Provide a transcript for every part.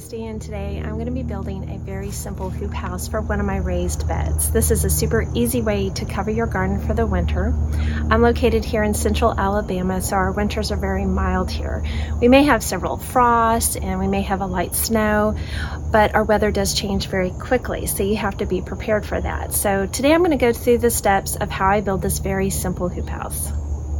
Christy, and today I'm going to be building a very simple hoop house for one of my raised beds. This is a super easy way to cover your garden for the winter. I'm located here in central Alabama, so our winters are very mild here. We may have several frosts and we may have a light snow, but our weather does change very quickly, so you have to be prepared for that. So today I'm going to go through the steps of how I build this very simple hoop house.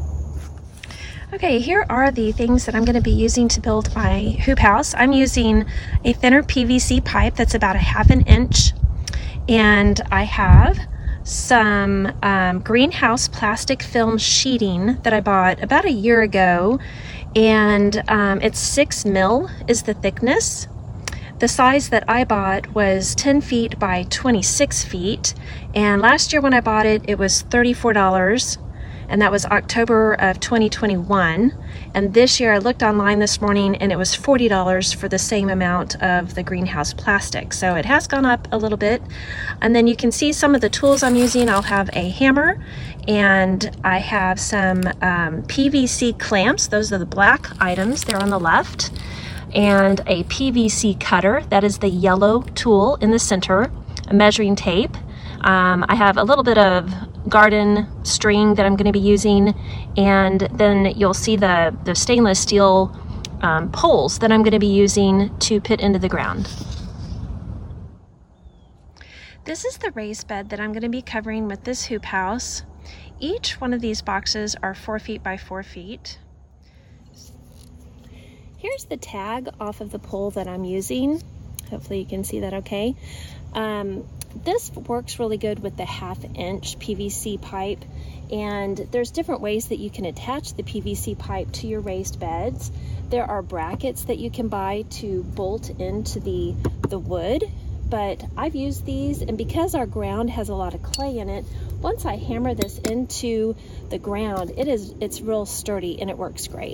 Okay, here are the things that I'm going to be using to build my hoop house. I'm using a thinner PVC pipe that's about 1/2 inch, and I have some greenhouse plastic film sheeting that I bought about a year ago, and it's 6 mil is the thickness. The size that I bought was 10 feet by 26 feet, and last year when I bought it, it was $34. And that was October of 2021. And this year I looked online this morning and it was $40 for the same amount of the greenhouse plastic. So it has gone up a little bit. And then you can see some of the tools I'm using. I'll have a hammer and I have some PVC clamps. Those are the black items, they're on the left. And a PVC cutter, that is the yellow tool in the center, a measuring tape. I have a little bit of garden string that I'm going to be using, and then you'll see the stainless steel poles that I'm going to be using to put into the ground. This is the raised bed that I'm going to be covering with this hoop house. Each one of these boxes are 4 feet by 4 feet. Here's the tag off of the pole that I'm using. Hopefully you can see that okay. This works really good with the 1/2 inch PVC pipe, and there's different ways that you can attach the PVC pipe to your raised beds. There are brackets that you can buy to bolt into the wood, but I've used these, and because our ground has a lot of clay in it, once I hammer this into the ground, it's real sturdy and it works great.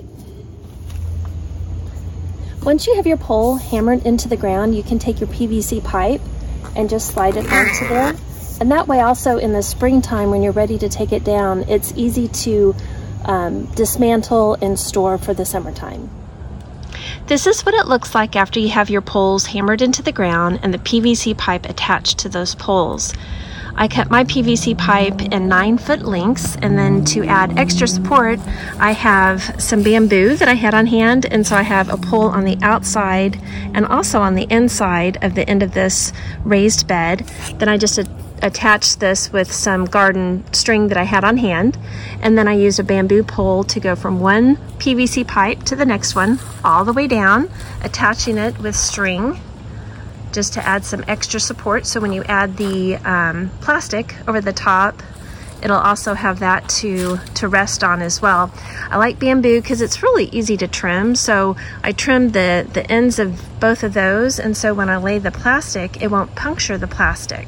Once you have your pole hammered into the ground, you can take your PVC pipe and just slide it onto there. And that way also in the springtime when you're ready to take it down, it's easy to dismantle and store for the summertime. This is what it looks like after you have your poles hammered into the ground and the PVC pipe attached to those poles. I cut my PVC pipe in 9-foot lengths, and then to add extra support, I have some bamboo that I had on hand, and so I have a pole on the outside and also on the inside of the end of this raised bed. Then I just attached this with some garden string that I had on hand, and then I used a bamboo pole to go from one PVC pipe to the next one, all the way down, attaching it with string, just to add some extra support. So when you add the plastic over the top, it'll also have that to rest on as well. I like bamboo because it's really easy to trim. So I trimmed the ends of both of those, and so when I lay the plastic, it won't puncture the plastic.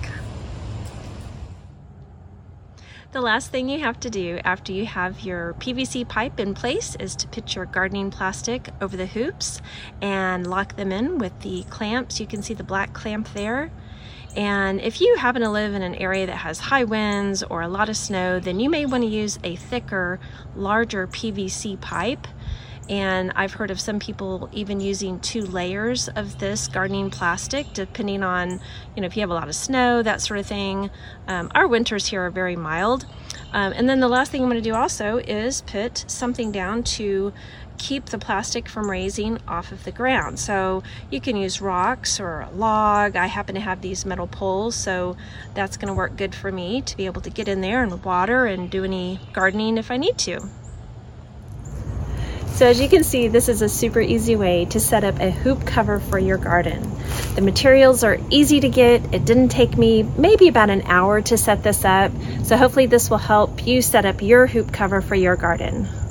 The last thing you have to do after you have your PVC pipe in place is to put your gardening plastic over the hoops and lock them in with the clamps. You can see the black clamp there. And if you happen to live in an area that has high winds or a lot of snow, then you may want to use a thicker, larger PVC pipe. And I've heard of some people even using 2 layers of this gardening plastic, depending on, if you have a lot of snow, that sort of thing. Our winters here are very mild. And then the last thing I'm going to do also is put something down to keep the plastic from raising off of the ground. So you can use rocks or a log. I happen to have these metal poles, so that's going to work good for me to be able to get in there and water and do any gardening if I need to. So as you can see, this is a super easy way to set up a hoop cover for your garden. The materials are easy to get. It didn't take me maybe about an hour to set this up. So hopefully this will help you set up your hoop cover for your garden.